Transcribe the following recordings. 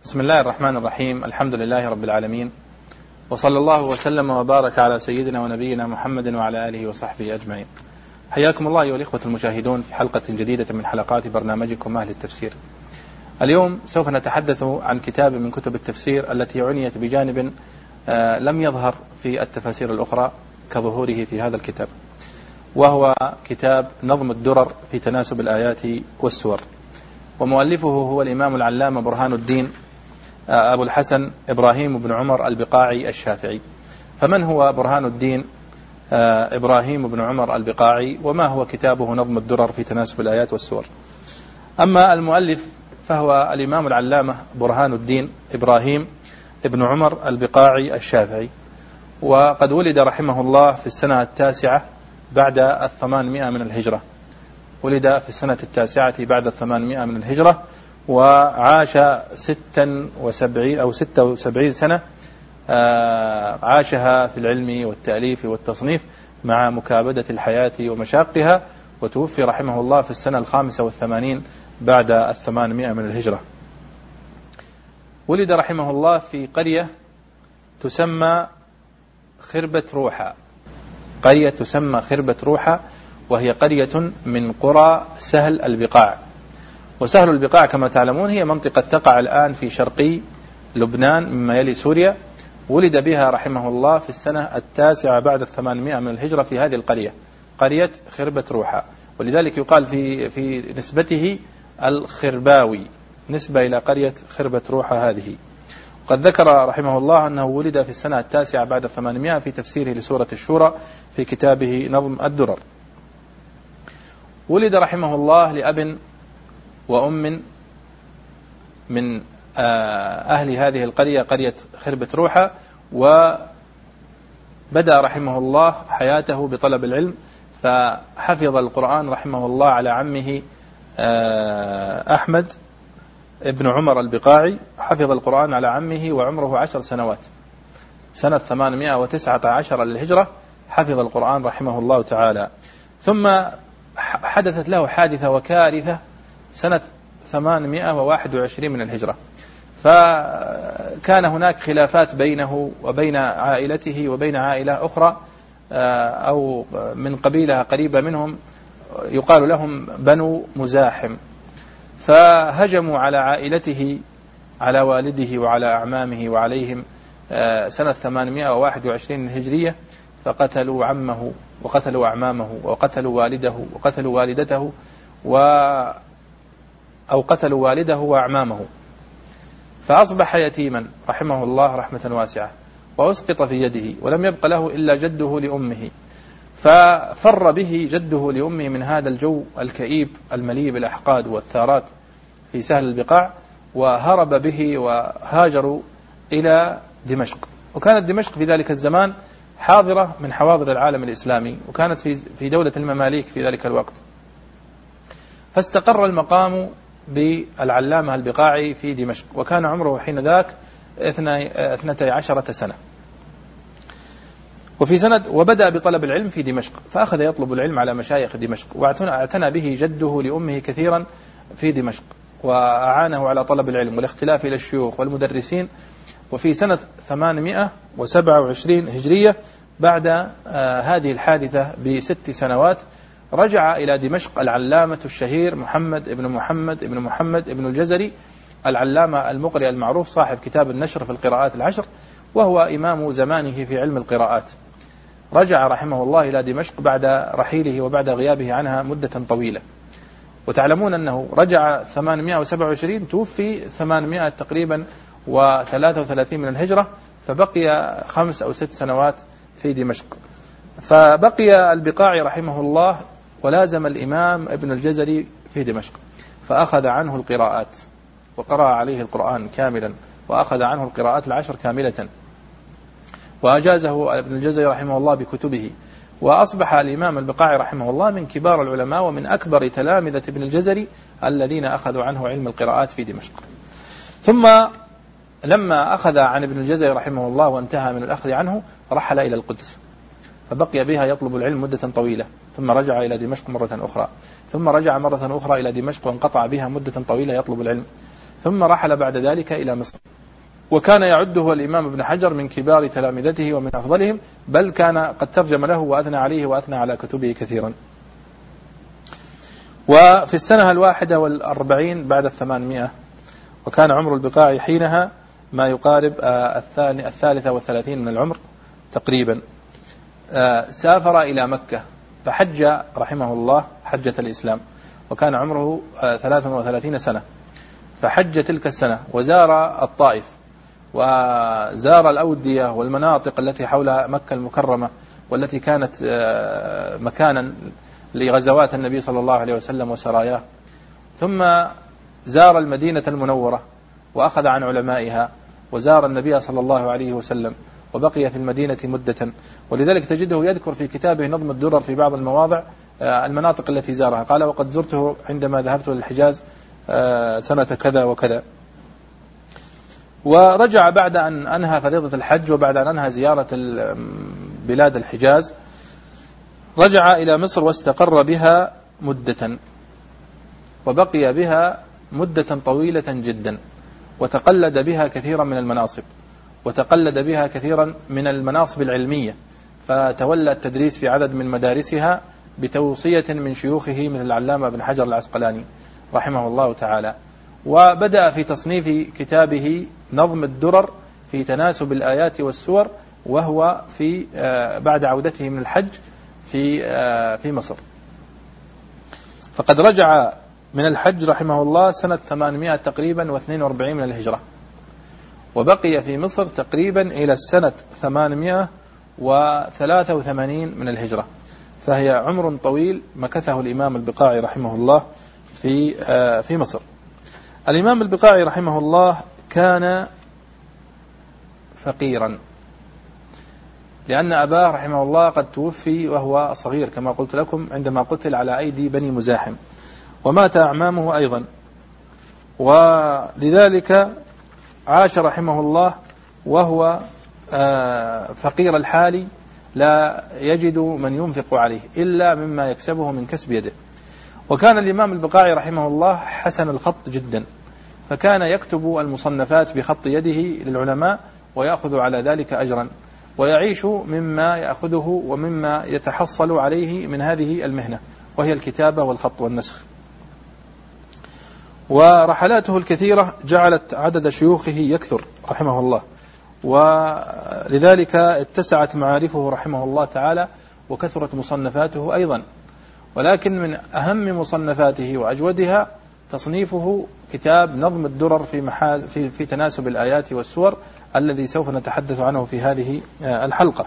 بسم الله الرحمن الرحيم. الحمد لله رب العالمين، وصلى الله وسلم وبارك على سيدنا ونبينا محمد وعلى آله وصحبه أجمعين. حياكم الله أيها الإخوة المشاهدون في حلقة جديدة من حلقات برنامجكم أهل التفسير. اليوم سوف نتحدث عن كتاب من كتب التفسير التي عنيت بجانب لم يظهر في التفاسير الأخرى كظهوره في هذا الكتاب، وهو كتاب نظم الدرر في تناسب الآيات والسور، ومؤلفه هو الإمام العلامة برهان الدين أبو الحسن إبراهيم بن عمر البقاعي الشافعي. فمن هو برهان الدين إبراهيم بن عمر البقاعي، وما هو كتابه نظم الدرر في تناسب الآيات والسور؟ أما المؤلف فهو الإمام العلامة برهان الدين إبراهيم بن عمر البقاعي الشافعي، وقد ولد رحمه الله في السنة 9 بعد 800 من الهجرة. ولد في السنة 9 بعد 800 من الهجرة، وعاش 76 أو 76 سنة عاشها في العلم والتأليف والتصنيف مع مكابدة الحياة ومشاقها، وتوفي رحمه الله في السنة 85 بعد 800 من الهجرة. ولد رحمه الله في قرية تسمى خربة روحة، قرية تسمى خربة روحة، وهي قرية من قرى سهل البقاع. وسهل البقاع كما تعلمون هي منطقة تقع الآن في شرقي لبنان مما يلي سوريا. ولد بها رحمه الله في السنة 9 بعد 800 من الهجرة في هذه القرية، قرية خربة روحة، ولذلك يقال في نسبته الخرباوي، نسبة إلى قرية خربة روحة هذه. وقد ذكر رحمه الله أنه ولد في السنة 9 بعد 800 في تفسيره لسورة الشورى في كتابه نظم الدرر. ولد رحمه الله لأب وأم من أهل هذه القرية، قرية خربة روحة، وبدأ رحمه الله حياته بطلب العلم، فحفظ القرآن رحمه الله على عمه أحمد ابن عمر البقاعي. حفظ القرآن على عمه وعمره 10 سنوات، سنة 819 للهجرة حفظ القرآن رحمه الله تعالى. ثم حدثت له حادثة وكارثة سنة 821 من الهجرة، فكان هناك خلافات بينه وبين عائلته وبين عائلة أخرى أو من قبيلة قريبة منهم يقال لهم بنو مزاحم، فهجموا على عائلته، على والده وعلى أعمامه وعليهم سنة 821 الهجرية، فقتلوا عمه وقتلوا أعمامه وقتلوا والده وقتلوا والدته أو قتلوا والده وأعمامه، فأصبح يتيما رحمه الله رحمة واسعة، وأسقط في يده، ولم يبق له إلا جده لأمه، ففر به جده لأمه من هذا الجو الكئيب المليء بالأحقاد والثارات في سهل البقاع، وهرب به وهاجروا إلى دمشق. وكانت دمشق في ذلك الزمان حاضرة من حواضر العالم الإسلامي، وكانت في دولة المماليك في ذلك الوقت. فاستقر المقام بالعلامة البقاعي في دمشق، وكان عمره حين ذاك 12 سنة. وبدأ بطلب العلم في دمشق، فأخذ يطلب العلم على مشايخ دمشق، واعتنى به جده لأمه كثيرا في دمشق، وأعانه على طلب العلم والاختلاف إلى الشيوخ والمدرسين. وفي سنة 827 هجرية بعد هذه الحادثة ب6 سنوات رجع إلى دمشق العلامة الشهير محمد ابن الجزري، العلامة المقرئ المعروف صاحب كتاب النشر في القراءات العشر، وهو إمام زمانه في علم القراءات. رجع رحمه الله إلى دمشق بعد رحيله وبعد غيابه عنها مدة طويلة. وتعلمون أنه رجع 827، توفي 800 تقريبا و33 من الهجرة، فبقي 5 أو 6 سنوات في دمشق. فبقي البقاعي رحمه الله ولازم الإمام ابن الجزري في دمشق، فأخذ عنه القراءات وقرأ عليه القرآن كاملا، وأخذ عنه القراءات العشر كاملة، وأجازه ابن الجزري رحمه الله بكتبه، وأصبح الإمام البقاعي رحمه الله من كبار العلماء ومن أكبر تلامذة ابن الجزري الذين أخذوا عنه علم القراءات في دمشق. ثم لما أخذ عن ابن الجزري رحمه الله وانتهى من الأخذ عنه رحل إلى القدس، فبقي بها يطلب العلم مدة طويلة، ثم رجع إلى دمشق مرة أخرى، ثم رجع مرة أخرى إلى دمشق وانقطع بها مدة طويلة يطلب العلم، ثم رحل بعد ذلك إلى مصر. وكان يعده الإمام ابن حجر من كبار تلامذته ومن أفضلهم، بل كان قد ترجم له وأثنى عليه وأثنى على كتبه كثيرا. وفي السنة 41 بعد 800، وكان عمر البقاعي حينها ما يقارب 33 من العمر تقريبا، سافر إلى مكة فحج رحمه الله حجة الإسلام، وكان عمره 33 سنة، فحج تلك السنة وزار الطائف وزار الأودية والمناطق التي حول مكة المكرمة، والتي كانت مكانا لغزوات النبي صلى الله عليه وسلم وسراياه. ثم زار المدينة المنورة وأخذ عن علمائها، وزار النبي صلى الله عليه وسلم، وبقي في المدينة مدة. ولذلك تجده يذكر في كتابه نظم الدرر في بعض المواضع المناطق التي زارها، قال: وقد زرته عندما ذهبت للحجاز سنة كذا وكذا. ورجع بعد أن أنهى فريضة الحج وبعد أن أنهى زيارة بلاد الحجاز، رجع إلى مصر واستقر بها مدة، وبقي بها مدة طويلة جدا، وتقلد بها كثيرا من المناصب، وتقلد بها كثيرا من المناصب العلمية، فتولى التدريس في عدد من مدارسها بتوصية من شيوخه مثل العلامة بن حجر العسقلاني رحمه الله تعالى. وبدأ في تصنيف كتابه نظم الدرر في تناسب الآيات والسور، وهو في بعد عودته من الحج في مصر. فقد رجع من الحج رحمه الله سنة 800 تقريبا و42 من الهجرة، وبقي في مصر تقريبا إلى السنة 883 من الهجرة، فهي عمر طويل مكثه الإمام البقاعي رحمه الله في مصر. الإمام البقاعي رحمه الله كان فقيرا، لأن أباه رحمه الله قد توفي وهو صغير كما قلت لكم عندما قتل على أيدي بني مزاحم، ومات أعمامه أيضا، ولذلك عاش رحمه الله وهو فقير الحال، لا يجد من ينفق عليه إلا مما يكسبه من كسب يده. وكان الإمام البقاعي رحمه الله حسن الخط جدا، فكان يكتب المصنفات بخط يده للعلماء ويأخذ على ذلك أجرا، ويعيش مما يأخذه ومما يتحصل عليه من هذه المهنة، وهي الكتابة والخط والنسخ. ورحلاته الكثيرة جعلت عدد شيوخه يكثر رحمه الله، ولذلك اتسعت معارفه رحمه الله تعالى، وكثرت مصنفاته أيضا. ولكن من أهم مصنفاته وأجودها تصنيفه كتاب نظم الدرر في تناسب الآيات والسور، الذي سوف نتحدث عنه في هذه الحلقة.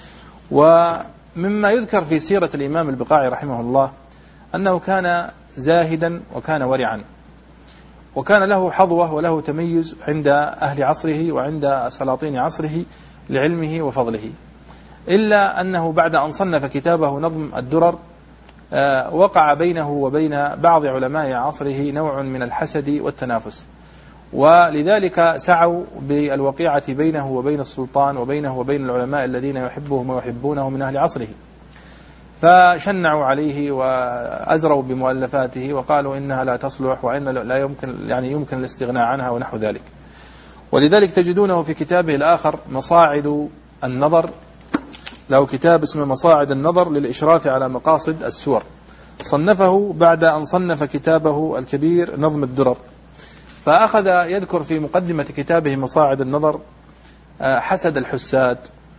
ومما يذكر في سيرة الإمام البقاعي رحمه الله أنه كان زاهدا وكان ورعا، وكان له حظوة وله تميز عند أهل عصره وعند سلاطين عصره لعلمه وفضله، إلا أنه بعد أن صنف كتابه نظم الدرر وقع بينه وبين بعض علماء عصره نوع من الحسد والتنافس، ولذلك سعوا بالوقيعة بينه وبين السلطان وبينه وبين العلماء الذين يحبهم ويحبونه من أهل عصره، فشنعوا عليه وأزروا بمؤلفاته وقالوا إنها لا تصلح وإن لا يمكن الاستغناء عنها ونحو ذلك. ولذلك تجدونه في كتابه الآخر مصاعد النظر، له كتاب اسمه مصاعد النظر للإشراف على مقاصد السور، صنفه بعد أن صنف كتابه الكبير نظم الدرر. فأخذ يذكر في مقدمة كتابه مصاعد النظر حسد الحساد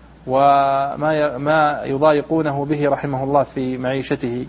وما يضايقونه به رحمه الله في معيشته،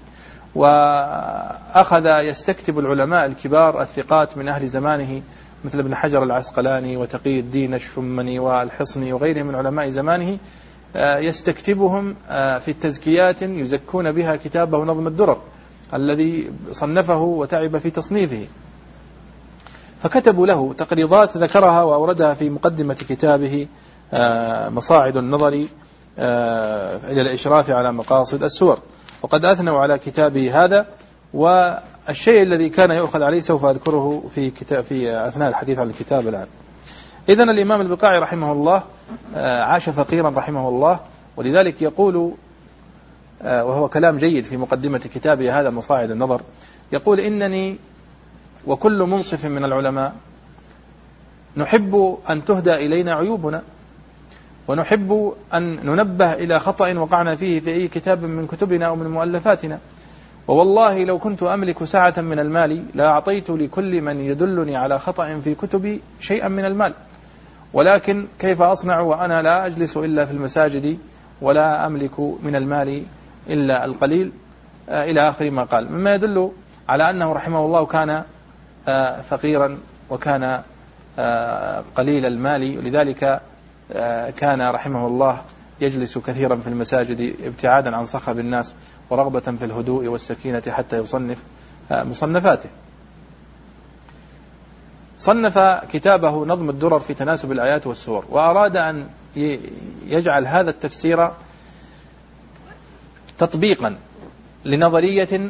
وأخذ يستكتب العلماء الكبار الثقات من أهل زمانه مثل ابن حجر العسقلاني وتقي الدين الشمني والحصني وغيرهم من علماء زمانه، يستكتبهم في التزكيات يزكون بها كتابه نظم الدرر الذي صنفه وتعب في تصنيفه. فكتبوا له تقريضات ذكرها وأوردها في مقدمة كتابه مصاعد النظر إلى الإشراف على مقاصد السور، وقد أثنوا على كتابه هذا. والشيء الذي كان يؤخذ عليه سوف أذكره في أثناء الحديث عن الكتاب الآن. إذن الإمام البقاعي رحمه الله عاش فقيرا رحمه الله، ولذلك يقول وهو كلام جيد في مقدمة كتابه هذا مصاعد النظر، يقول: إنني وكل منصف من العلماء نحب أن تهدى إلينا عيوبنا، ونحب أن ننبه إلى خطأ وقعنا فيه في أي كتاب من كتبنا أو من مؤلفاتنا. ووالله لو كنت أملك سعة من المال لأعطيت لكل من يدلني على خطأ في كتبي شيئا من المال، ولكن كيف أصنع وأنا لا أجلس إلا في المساجد ولا أملك من المال إلا القليل، إلى آخر ما قال، مما يدل على أنه رحمه الله كان فقيرا وكان قليل المال، ولذلك كان رحمه الله يجلس كثيرا في المساجد ابتعادا عن صخب الناس ورغبة في الهدوء والسكينة حتى يصنف مصنفاته. صنف كتابه نظم الدرر في تناسب الآيات والسور، وأراد أن يجعل هذا التفسير تطبيقا لنظرية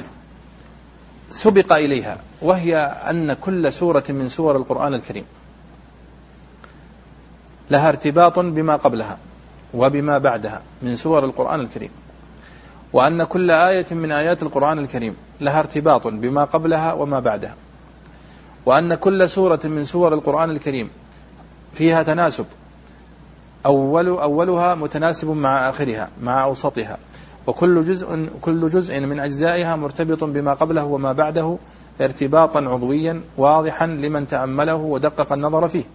سبق إليها، وهي أن كل سورة من سور القرآن الكريم لها ارتباط بما قبلها وبما بعدها من سور القرآن الكريم، وأن كل آية من آيات القرآن الكريم لها ارتباط بما قبلها وما بعدها، وأن كل سورة من سور القرآن الكريم فيها تناسب، أولها متناسب مع آخرها مع أوسطها، وكل جزء من أجزائها مرتبط بما قبله وما بعده ارتباطا عضويا واضحا لمن تأمله ودقق النظر فيه.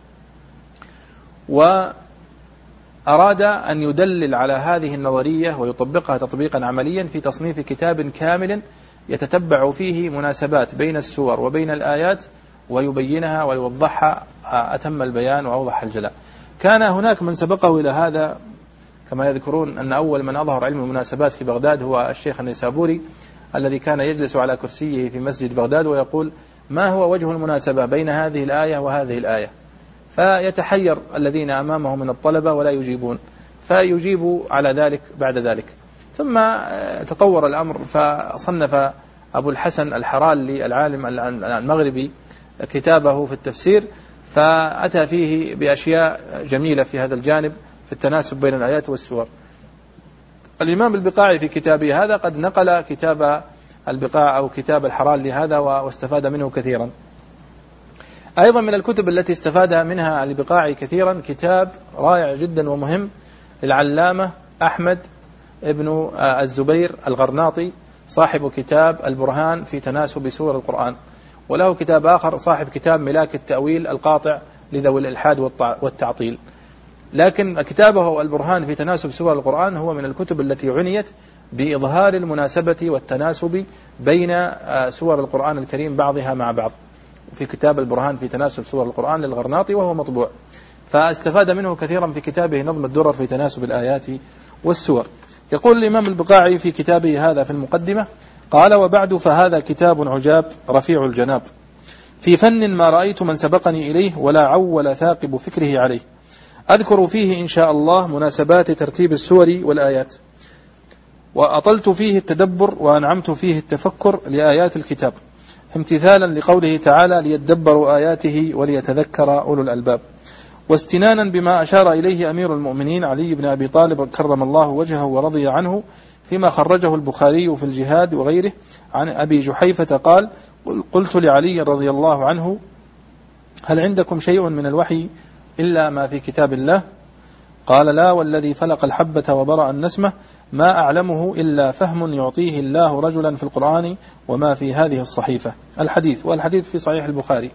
وأراد أن يدلل على هذه النظرية ويطبقها تطبيقا عمليا في تصنيف كتاب كامل يتتبع فيه مناسبات بين السور وبين الآيات ويبينها ويوضحها أتم البيان وأوضح الجلاء. كان هناك من سبقه إلى هذا، كما يذكرون أن أول من أظهر علم المناسبات في بغداد هو الشيخ النيسابوري، الذي كان يجلس على كرسيه في مسجد بغداد ويقول: ما هو وجه المناسبة بين هذه الآية وهذه الآية؟ فيتحير الذين أمامه من الطلبة ولا يجيبون، فيجيب على ذلك بعد ذلك. ثم تطور الأمر فصنف أبو الحسن الحرالي العالم المغربي كتابه في التفسير، فأتى فيه بأشياء جميلة في هذا الجانب في التناسب بين الآيات والسور. الإمام البقاعي في كتابه هذا قد نقل كتاب البقاع أو كتاب الحرالي هذا واستفاد منه كثيرا. أيضا من الكتب التي استفاد منها البقاعي كثيرا كتاب رائع جدا ومهم للعلامة أحمد ابن الزبير الغرناطي، صاحب كتاب البرهان في تناسب سور القرآن، وله كتاب آخر صاحب كتاب ملاك التأويل القاطع لذوي الإلحاد والتعطيل. لكن كتابه البرهان في تناسب سور القرآن هو من الكتب التي عنيت بإظهار المناسبة والتناسب بين سور القرآن الكريم بعضها مع بعض، في كتاب البرهان في تناسب سور القرآن للغرناطي وهو مطبوع، فاستفاد منه كثيرا في كتابه نظم الدرر في تناسب الآيات والسور. يقول الإمام البقاعي في كتابه هذا في المقدمة: قال: وبعد، فهذا كتاب عجاب رفيع الجناب، في فن ما رأيت من سبقني إليه ولا عول ثاقب فكره عليه، أذكر فيه إن شاء الله مناسبات ترتيب السور والآيات، وأطلت فيه التدبر وأنعمت فيه التفكر لآيات الكتاب، امتثالا لقوله تعالى: ليدبروا آياته وليتذكر أولو الألباب، واستنانا بما أشار إليه أمير المؤمنين علي بن أبي طالب كرم الله وجهه ورضي عنه فيما خرجه البخاري في الجهاد وغيره عن أبي جحيفة قال: قلت لعلي رضي الله عنه: هل عندكم شيء من الوحي إلا ما في كتاب الله؟ قال: لا والذي فلق الحبة وبرأ النسمة ما أعلمه إلا فهم يعطيه الله رجلا في القرآن وما في هذه الصحيفة. الحديث، والحديث في صحيح البخاري.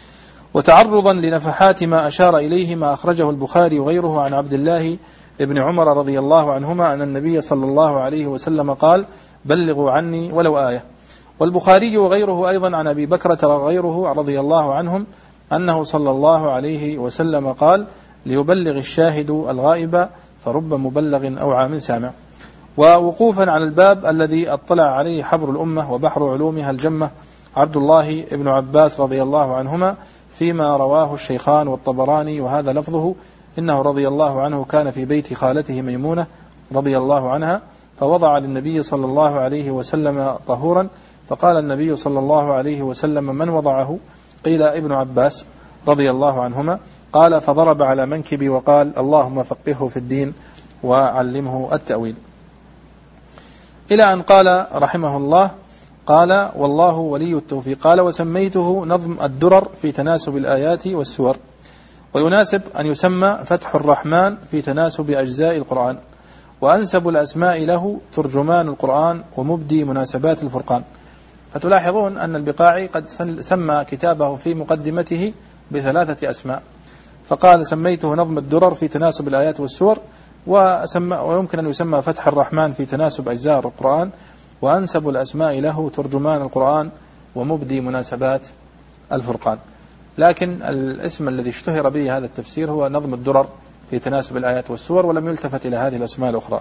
وتعرضا لنفحات ما أشار إليه ما أخرجه البخاري وغيره عن عبد الله ابن عمر رضي الله عنهما أن النبي صلى الله عليه وسلم قال: بلغوا عني ولو آية. والبخاري وغيره أيضا عن أبي بكرة وغيره رضي الله عنهم أنه صلى الله عليه وسلم قال: ليبلغ الشاهد الغائب فرب مبلغ أوعى من سامع. ووقوفا على الباب الذي اطلع عليه حبر الأمة وبحر علومها الجمة عبد الله ابن عباس رضي الله عنهما فيما رواه الشيخان والطبراني، وهذا لفظه: إنه رضي الله عنه كان في بيت خالته ميمونة رضي الله عنها، فوضع للنبي صلى الله عليه وسلم طهورا، فقال النبي صلى الله عليه وسلم: من وضعه؟ قيل: ابن عباس رضي الله عنهما. قال: فضرب على منكبي وقال: اللهم فقهه في الدين وعلمه التأويل. إلى أن قال رحمه الله: قال والله ولي التوفيق. قال وسميته نظم الدرر في تناسب الآيات والسور، ويناسب أن يسمى فتح الرحمن في تناسب أجزاء القرآن، وأنسب الأسماء له ترجمان القرآن ومبدي مناسبات الفرقان. فتلاحظون أن البقاعي قد سمى كتابه في مقدمته بثلاثة أسماء، فقال سميته نظم الدرر في تناسب الآيات والسور، ويمكن أن يسمى فتح الرحمن في تناسب أجزاء القرآن، وأنسب الأسماء له ترجمان القرآن ومبدي مناسبات الفرقان. لكن الاسم الذي اشتهر به هذا التفسير هو نظم الدرر في تناسب الآيات والسور، ولم يلتفت إلى هذه الأسماء الأخرى.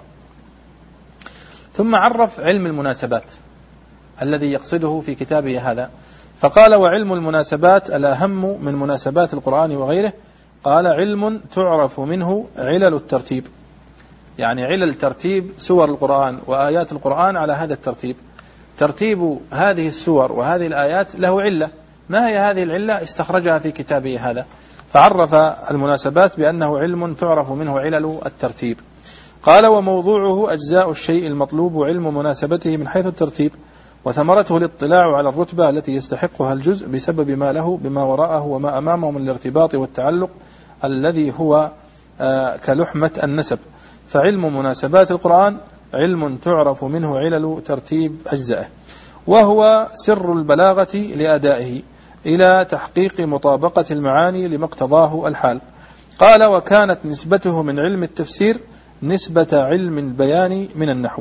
ثم عرف علم المناسبات الذي يقصده في كتابه هذا، فقال وعلم المناسبات الأهم من مناسبات القرآن وغيره. قال علم تعرف منه علل الترتيب، يعني علل ترتيب سور القرآن وآيات القرآن على هذا الترتيب. ترتيب هذه السور وهذه الآيات له علة، ما هي هذه العلة؟ استخرجها في كتابه هذا، فعرف المناسبات بأنه علم تعرف منه علل الترتيب. قال وموضوعه أجزاء الشيء المطلوب وعلم مناسبته من حيث الترتيب، وثمرته الاطلاع على الرتبة التي يستحقها الجزء بسبب ما له بما وراءه وما أمامه من الارتباط والتعلق الذي هو كلحمة النسب. فعلم مناسبات القرآن علم تعرف منه علل ترتيب أجزائه، وهو سر البلاغة لأدائه إلى تحقيق مطابقة المعاني لما اقتضاه الحال. قال وكانت نسبته من علم التفسير نسبة علم البيان من النحو،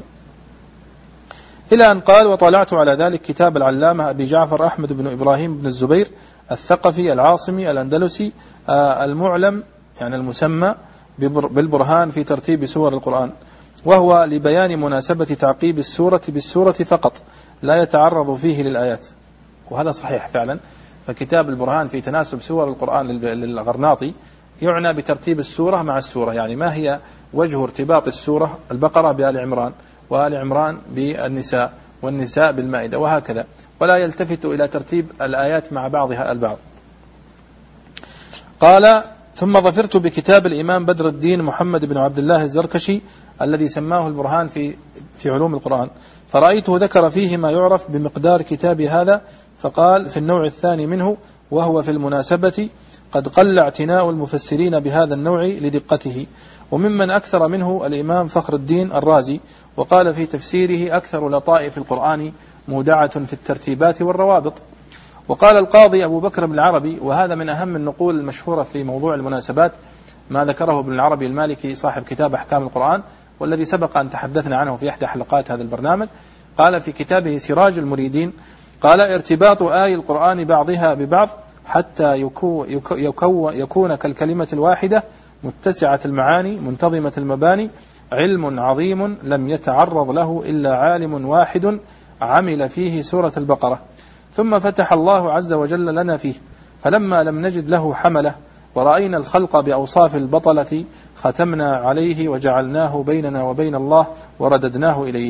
إلى أن قال وطلعت على ذلك كتاب العلامة أبي جعفر أحمد بن إبراهيم بن الزبير الثقفي العاصمي الأندلسي المعلم يعني المسمى بالبرهان في ترتيب سور القرآن، وهو لبيان مناسبة تعقيب السورة بالسورة فقط، لا يتعرض فيه للآيات. وهذا صحيح فعلا، فكتاب البرهان في تناسب سور القرآن للغرناطي يعنى بترتيب السورة مع السورة، يعني ما هي وجه ارتباط السورة البقرة بآل عمران، وآل عمران بالنساء، والنساء بالمائدة، وهكذا، ولا يلتفت إلى ترتيب الآيات مع بعضها البعض. قال ثم ظفرت بكتاب الإمام بدر الدين محمد بن عبد الله الزركشي الذي سماه البرهان في علوم القرآن، فرأيته ذكر فيه ما يعرف بمقدار كتاب هذا، فقال في النوع الثاني منه وهو في المناسبة قد قل اعتناء المفسرين بهذا النوع لدقته، وممن أكثر منه الإمام فخر الدين الرازي، وقال في تفسيره أكثر لطائف القرآن مودعة في الترتيبات والروابط. وقال القاضي أبو بكر بن العربي، وهذا من أهم النقول المشهورة في موضوع المناسبات ما ذكره ابن العربي المالكي صاحب كتاب أحكام القرآن، والذي سبق أن تحدثنا عنه في إحدى حلقات هذا البرنامج. قال في كتابه سراج المريدين قال ارتباط آي القرآن بعضها ببعض حتى يكون كالكلمة الواحدة متسعة المعاني منتظمة المباني علم عظيم لم يتعرض له إلا عالم واحد عمل فيه سورة البقرة، ثم فتح الله عز وجل لنا فيه، فلما لم نجد له حمله ورأينا الخلق بأوصاف البطلة ختمنا عليه وجعلناه بيننا وبين الله ورددناه إليه.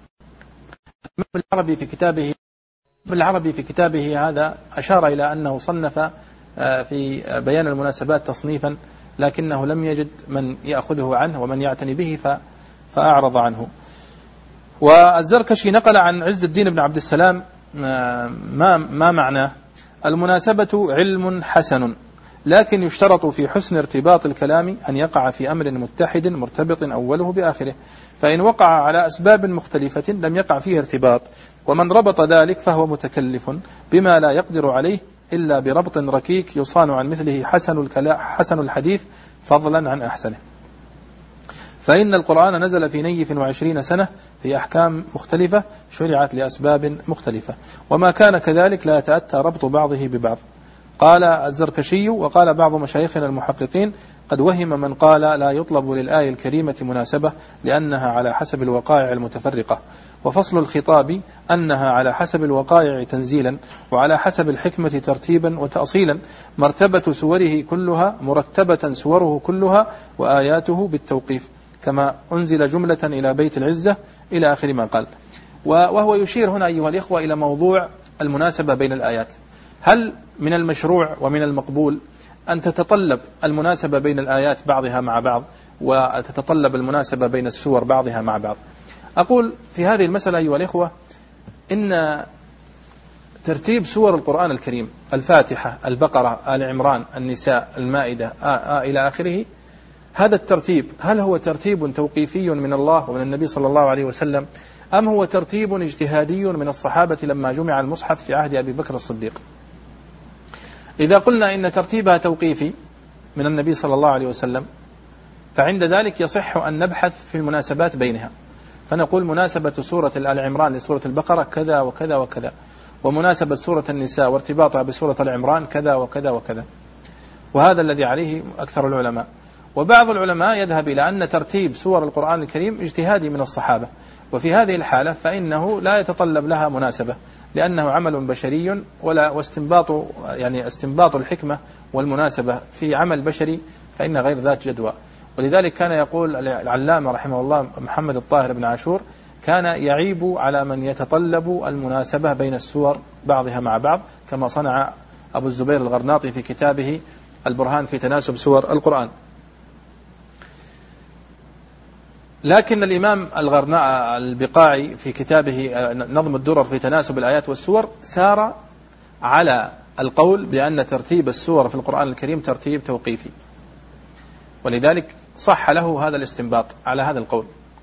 بالعربي في كتابه هذا أشار إلى أنه صنف في بيان المناسبات تصنيفا، لكنه لم يجد من يأخذه عنه ومن يعتني به فأعرض عنه. والزركشي نقل عن عز الدين بن عبد السلام ما معناه: المناسبة علم حسن، لكن يشترط في حسن ارتباط الكلام أن يقع في أمر متحد مرتبط أوله بآخره، فإن وقع على أسباب مختلفة لم يقع فيه ارتباط، ومن ربط ذلك فهو متكلف بما لا يقدر عليه إلا بربط ركيك يصان عن مثله حسن الحديث فضلا عن أحسنه. فإن القرآن نزل في نيف 20 سنة في أحكام مختلفة شرعت لأسباب مختلفة، وما كان كذلك لا يتأتى ربط بعضه ببعض. قال الزركشي وقال بعض مشايخنا المحققين: قد وهم من قال لا يطلب للآية الكريمة مناسبة لأنها على حسب الوقائع المتفرقة، وفصل الخطاب أنها على حسب الوقائع تنزيلا وعلى حسب الحكمة ترتيبا وتأصيلا، مرتبة سوره كلها وآياته بالتوقيف، كما أنزل جملة إلى بيت العزة إلى آخر ما قال. وهو يشير هنا أيها الإخوة إلى موضوع المناسبة بين الآيات. هل من المشروع ومن المقبول أن تتطلب المناسبة بين الآيات بعضها مع بعض، وتتطلب المناسبة بين السور بعضها مع بعض؟ أقول في هذه المسألة أيها الإخوة إن ترتيب سور القرآن الكريم: الفاتحة، البقرة، آل عمران، النساء، المائدة، إلى آخره. هذا الترتيب هل هو ترتيب توقيفي من الله ومن النبي صلى الله عليه وسلم، أم هو ترتيب اجتهادي من الصحابة لما جمع المصحف في عهد أبي بكر الصديق؟ إذا قلنا إن ترتيبها توقيفي من النبي صلى الله عليه وسلم، فعند ذلك يصح أن نبحث في المناسبات بينها، فنقول مناسبة سورة آل عمران لسورة البقرة كذا وكذا وكذا، ومناسبة سورة النساء وارتباطها بسورة آل عمران كذا وكذا وكذا. وهذا الذي عليه أكثر العلماء. وبعض العلماء يذهب إلى أن ترتيب سور القرآن الكريم اجتهادي من الصحابة، وفي هذه الحالة فإنه لا يتطلب لها مناسبة، لأنه عمل بشري، استنباط الحكمة والمناسبة في عمل بشري فإن غير ذات جدوى. ولذلك كان يقول العلامة رحمه الله محمد الطاهر بن عاشور: كان يعيب على من يتطلب المناسبة بين السور بعضها مع بعض، كما صنع أبو الزبير الغرناطي في كتابه البرهان في تناسب سور القرآن. لكن الإمام البقاعي في كتابه نظم الدرر في تناسب الآيات والسور سار على القول بأن ترتيب السور في القرآن الكريم ترتيب توقيفي، ولذلك صح له هذا الاستنباط على هذا القول.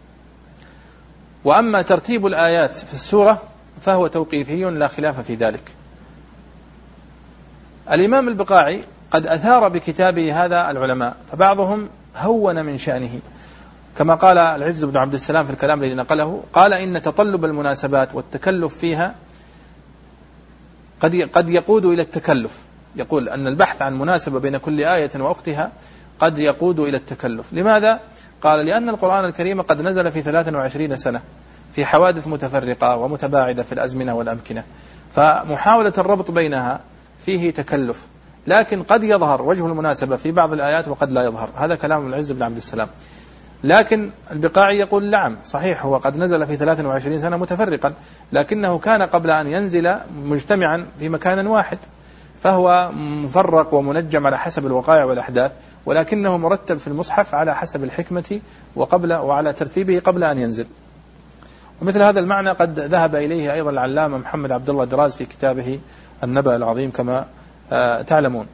وأما ترتيب الآيات في السورة فهو توقيفي لا خلاف في ذلك. الإمام البقاعي قد أثار بكتابه هذا العلماء، فبعضهم هون من شأنه، كما قال العز بن عبد السلام في الكلام الذي نقله، قال: إن تطلب المناسبات والتكلف فيها قد يقود إلى التكلف. يقول أن البحث عن مناسبة بين كل آية وأختها قد يقود إلى التكلف. لماذا؟ قال: لأن القرآن الكريم قد نزل في 23 سنة في حوادث متفرقة ومتباعدة في الأزمنة والأمكنة، فمحاولة الربط بينها فيه تكلف، لكن قد يظهر وجه المناسبة في بعض الآيات وقد لا يظهر. هذا كلام العز بن عبد السلام. لكن البقاعي يقول: نعم صحيح، هو قد نزل في 23 سنة متفرقا، لكنه كان قبل أن ينزل مجتمعا في مكان واحد، فهو مفرق ومنجم على حسب الوقائع والأحداث، ولكنه مرتب في المصحف على حسب الحكمة وعلى ترتيبه قبل أن ينزل. ومثل هذا المعنى قد ذهب إليه أيضا العلامة محمد عبد الله دراز في كتابه النبأ العظيم كما تعلمون.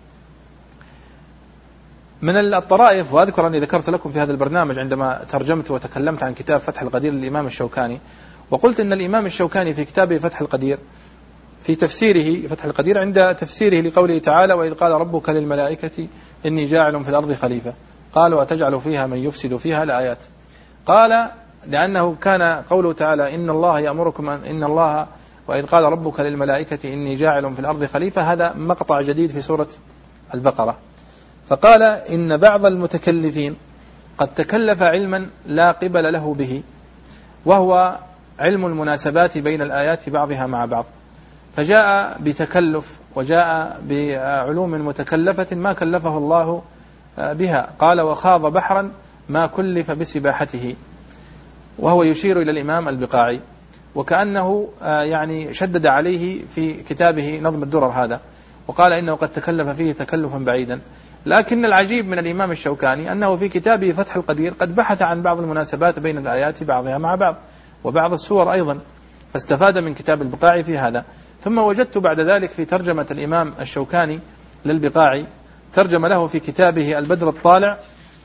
من الطرائف، وأذكر أني ذكرت لكم في هذا البرنامج عندما ترجمت وتكلمت عن كتاب فتح القدير للإمام الشوكاني، وقلت إن الإمام الشوكاني في كتابه فتح القدير في تفسيره فتح القدير عند تفسيره لقوله تعالى: وإذ قال ربك للملائكة إني جاعل في الأرض خليفة قالوا أتجعل فيها من يفسد فيها الآيات. قال: لأنه كان قوله تعالى إن الله يأمركم إن الله وإذ قال ربك للملائكة إني جاعل في الأرض خليفة، هذا مقطع جديد في سورة البقرة. فقال: إن بعض المتكلفين قد تكلف علما لا قبل له به، وهو علم المناسبات بين الآيات بعضها مع بعض، فجاء بتكلف وجاء بعلوم متكلفة ما كلفه الله بها. قال: وخاض بحرا ما كلف بسباحته، وهو يشير إلى الإمام البقاعي، وكأنه شدد عليه في كتابه نظم الدرر هذا، وقال إنه قد تكلف فيه تكلفا بعيدا. لكن العجيب من الإمام الشوكاني أنه في كتابه فتح القدير قد بحث عن بعض المناسبات بين الآيات بعضها مع بعض وبعض السور أيضا، فاستفاد من كتاب البقاعي في هذا. ثم وجدت بعد ذلك في ترجمة الإمام الشوكاني للبقاعي، ترجم له في كتابه البدر الطالع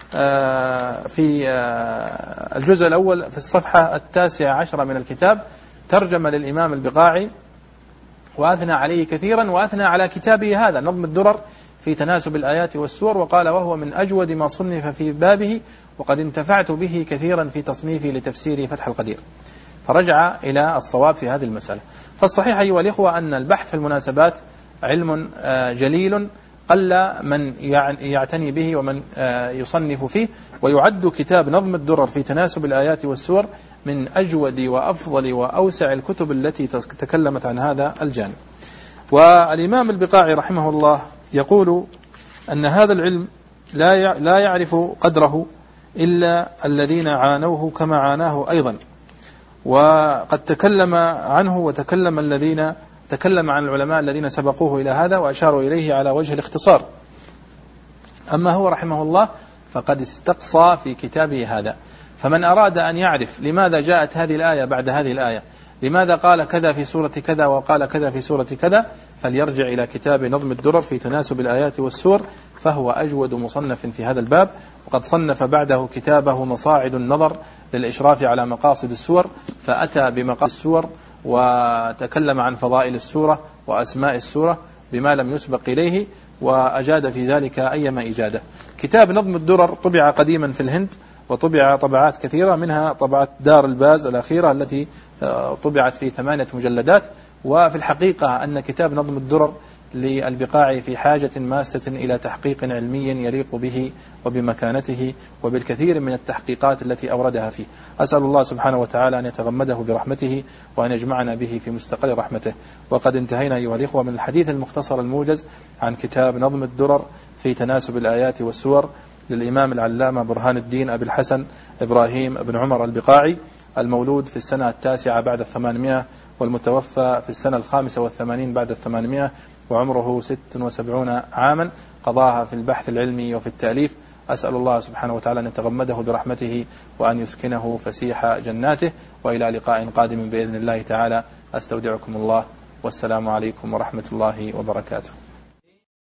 في الجزء الأول في الصفحة 19 من الكتاب، ترجم للإمام البقاعي وأثنى عليه كثيرا، وأثنى على كتابه هذا نظم الدرر في تناسب الآيات والسور، وقال: وهو من أجود ما صنف في بابه، وقد انتفعت به كثيرا في تصنيفي لتفسير فتح القدير. فرجع إلى الصواب في هذه المسألة. فالصحيح أيها الإخوة أن البحث في المناسبات علم جليل قل من يعتني به ومن يصنف فيه، ويعد كتاب نظم الدرر في تناسب الآيات والسور من أجود وأفضل وأوسع الكتب التي تكلمت عن هذا الجانب. والإمام البقاعي رحمه الله يقول أن هذا العلم لا يعرف قدره إلا الذين عانوه كما عاناه أيضا، وقد تكلم عنه وتكلم عن العلماء الذين سبقوه إلى هذا وأشاروا إليه على وجه الاختصار. أما هو رحمه الله فقد استقصى في كتابه هذا. فمن أراد أن يعرف لماذا جاءت هذه الآية بعد هذه الآية، لماذا قال كذا في سورة كذا وقال كذا في سورة كذا، فليرجع إلى كتاب نظم الدرر في تناسب الآيات والسور، فهو أجود مصنف في هذا الباب. وقد صنف بعده كتابه مصاعد النظر للإشراف على مقاصد السور، فأتى بمقاصد السور وتكلم عن فضائل السورة وأسماء السورة بما لم يسبق إليه، وأجاد في ذلك أيما إجادة. كتاب نظم الدرر طبع قديما في الهند، وطبع طبعات كثيرة، منها طبعة دار الباز الأخيرة التي طبعت في 8 مجلدات. وفي الحقيقة أن كتاب نظم الدرر للبقاع في حاجة ماسة إلى تحقيق علمي يليق به وبمكانته وبالكثير من التحقيقات التي أوردها فيه. أسأل الله سبحانه وتعالى أن يتغمده برحمته وأن يجمعنا به في مستقر رحمته. وقد انتهينا أيها الإخوة من الحديث المختصر الموجز عن كتاب نظم الدرر في تناسب الآيات والسور للإمام العلامة برهان الدين أبي الحسن إبراهيم بن عمر البقاعي، المولود في السنة 9 بعد 800 والمتوفى في السنة 85 بعد 800، وعمره 76 عاما قضاها في البحث العلمي وفي التأليف. أسأل الله سبحانه وتعالى أن يتغمده برحمته وأن يسكنه فسيح جناته. وإلى لقاء قادم بإذن الله تعالى، أستودعكم الله، والسلام عليكم ورحمة الله وبركاته.